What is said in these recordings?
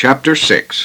Chapter 6.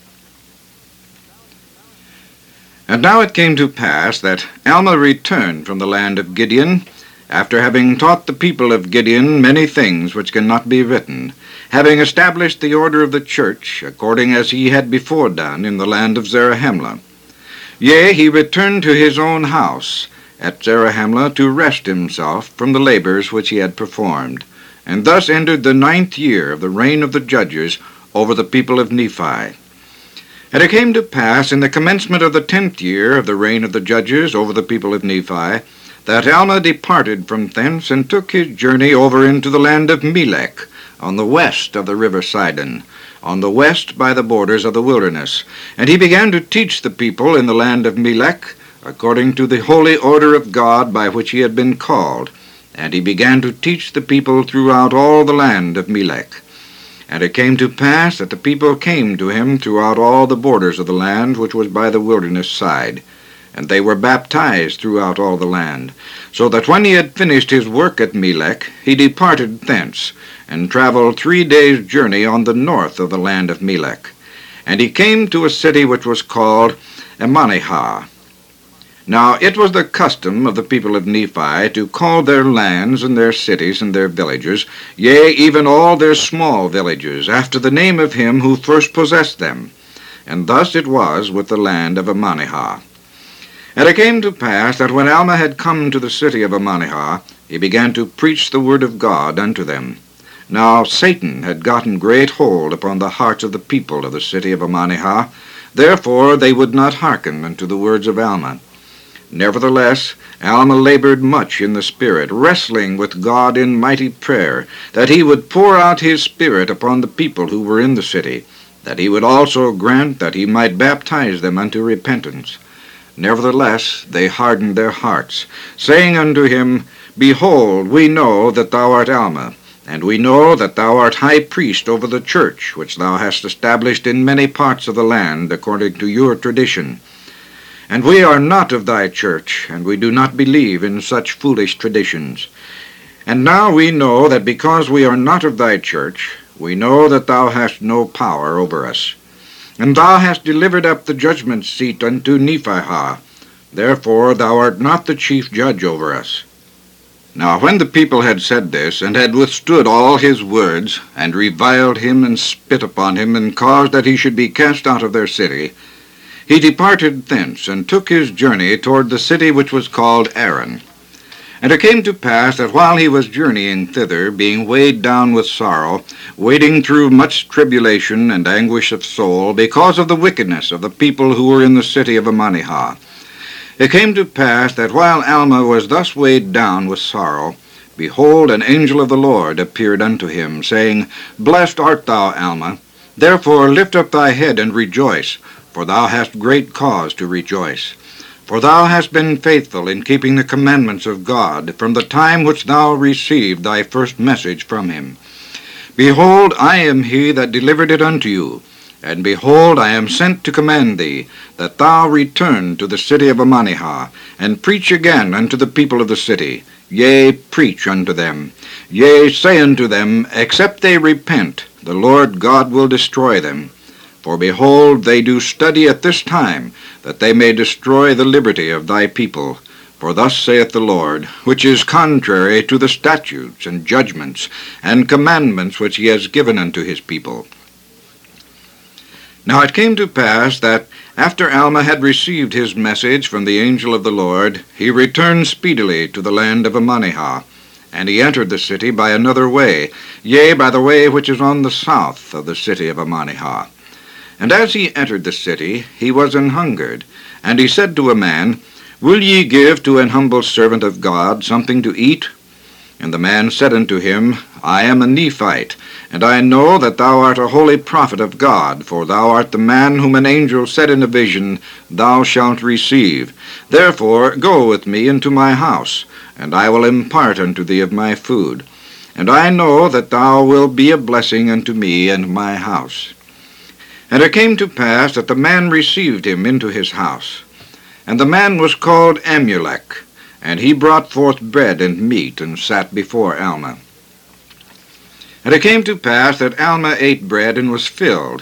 And now it came to pass that Alma returned from the land of Gideon, after having taught the people of Gideon many things which cannot be written, having established the order of the church, according as he had before done in the land of Zarahemla. Yea, he returned to his own house at Zarahemla to rest himself from the labors which he had performed, and thus entered the 9th year of the reign of the judges over the people of Nephi. And it came to pass in the commencement of the 10th year of the reign of the judges over the people of Nephi, that Alma departed from thence and took his journey over into the land of Melech, on the west of the river Sidon, on the west by the borders of the wilderness. And he began to teach the people in the land of Melech, according to the holy order of God by which he had been called. And he began to teach the people throughout all the land of Melech. And it came to pass that the people came to him throughout all the borders of the land which was by the wilderness side. And they were baptized throughout all the land, so that when he had finished his work at Melech, he departed thence, and traveled 3 days' journey on the north of the land of Melech. And he came to a city which was called Ammonihah. Now it was the custom of the people of Nephi to call their lands and their cities and their villages, yea, even all their small villages, after the name of him who first possessed them. And thus it was with the land of Ammonihah. And it came to pass that when Alma had come to the city of Ammonihah, he began to preach the word of God unto them. Now Satan had gotten great hold upon the hearts of the people of the city of Ammonihah, therefore they would not hearken unto the words of Alma. Nevertheless, Alma labored much in the Spirit, wrestling with God in mighty prayer, that he would pour out his Spirit upon the people who were in the city, that he would also grant that he might baptize them unto repentance. Nevertheless, they hardened their hearts, saying unto him, Behold, we know that thou art Alma, and we know that thou art high priest over the church, which thou hast established in many parts of the land, according to your tradition. And we are not of thy church, and we do not believe in such foolish traditions. And now we know that because we are not of thy church, we know that thou hast no power over us. And thou hast delivered up the judgment seat unto Nephihah. Therefore thou art not the chief judge over us. Now when the people had said this, and had withstood all his words, and reviled him, and spit upon him, and caused that he should be cast out of their city, he departed thence, and took his journey toward the city which was called Aran. And it came to pass that while he was journeying thither, being weighed down with sorrow, wading through much tribulation and anguish of soul, because of the wickedness of the people who were in the city of Ammonihah, it came to pass that while Alma was thus weighed down with sorrow, behold, an angel of the Lord appeared unto him, saying, Blessed art thou, Alma, therefore lift up thy head and rejoice, for thou hast great cause to rejoice. For thou hast been faithful in keeping the commandments of God from the time which thou received thy first message from him. Behold, I am he that delivered it unto you, and behold, I am sent to command thee, that thou return to the city of Ammonihah, and preach again unto the people of the city. Yea, preach unto them. Yea, say unto them, Except they repent, the Lord God will destroy them. For behold, they do study at this time, that they may destroy the liberty of thy people. For thus saith the Lord, which is contrary to the statutes and judgments and commandments which he has given unto his people. Now it came to pass that, after Alma had received his message from the angel of the Lord, he returned speedily to the land of Ammonihah, and he entered the city by another way, yea, by the way which is on the south of the city of Ammonihah. And as he entered the city, he was an hungered, and he said to a man, Will ye give to an humble servant of God something to eat? And the man said unto him, I am a Nephite, and I know that thou art a holy prophet of God, for thou art the man whom an angel said in a vision, Thou shalt receive. Therefore go with me into my house, and I will impart unto thee of my food. And I know that thou wilt be a blessing unto me and my house. And it came to pass that the man received him into his house. And the man was called Amulek, and he brought forth bread and meat, and sat before Alma. And it came to pass that Alma ate bread and was filled,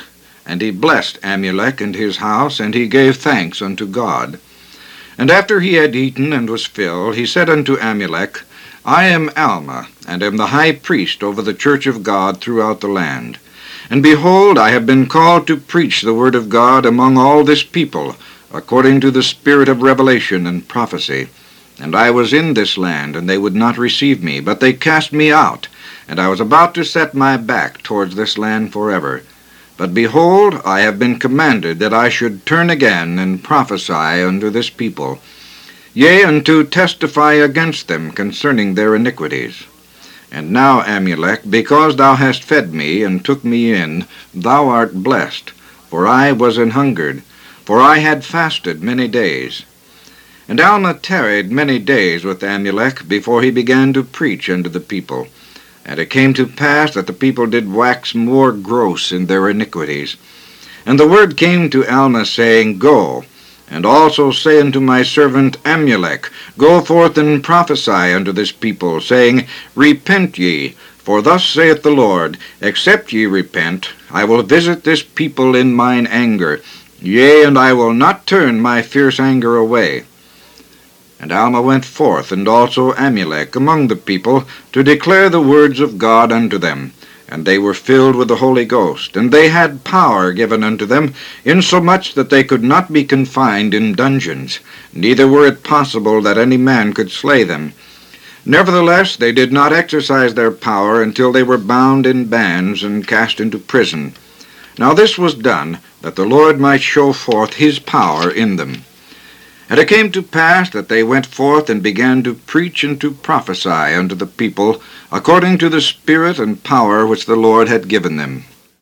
And he blessed Amulek and his house, and he gave thanks unto God. And after he had eaten and was filled, he said unto Amulek, I am Alma, and am the high priest over the church of God throughout the land. And behold, I have been called to preach the word of God among all this people, according to the spirit of revelation and prophecy. And I was in this land, and they would not receive me, but they cast me out, and I was about to set my back towards this land forever. But behold, I have been commanded that I should turn again and prophesy unto this people, yea, and to testify against them concerning their iniquities. And now, Amulek, because thou hast fed me and took me in, thou art blessed, for I was an hungered, for I had fasted many days. And Alma tarried many days with Amulek before he began to preach unto the people. And it came to pass that the people did wax more gross in their iniquities. And the word came to Alma, saying, Go, and also say unto my servant Amulek, Go forth and prophesy unto this people, saying, Repent ye, for thus saith the Lord, Except ye repent, I will visit this people in mine anger, yea, and I will not turn my fierce anger away. And Alma went forth, and also Amulek, among the people, to declare the words of God unto them. And they were filled with the Holy Ghost, and they had power given unto them, insomuch that they could not be confined in dungeons, neither were it possible that any man could slay them. Nevertheless, they did not exercise their power until they were bound in bands and cast into prison. Now this was done, that the Lord might show forth his power in them. And it came to pass that they went forth and began to preach and to prophesy unto the people, according to the spirit and power which the Lord had given them.